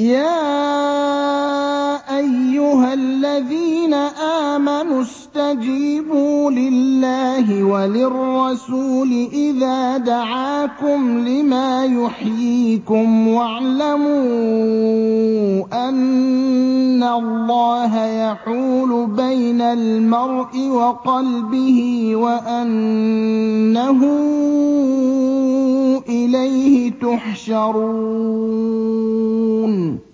يَا أَيُّهَا الَّذِينَ آمَنُوا اسْتَجِيبُوا لِلَّهِ وَلِلرَّسُولِ إِذَا دَعَاكُمْ لِمَا يُحْيِيكُمْ وَاعْلَمُوا أَنَّ اللَّهَ يَحُولُ بَيْنَ الْمَرْءِ وَقَلْبِهِ وَأَنَّهُ إِلَيْهِ تُحْشَرُونَ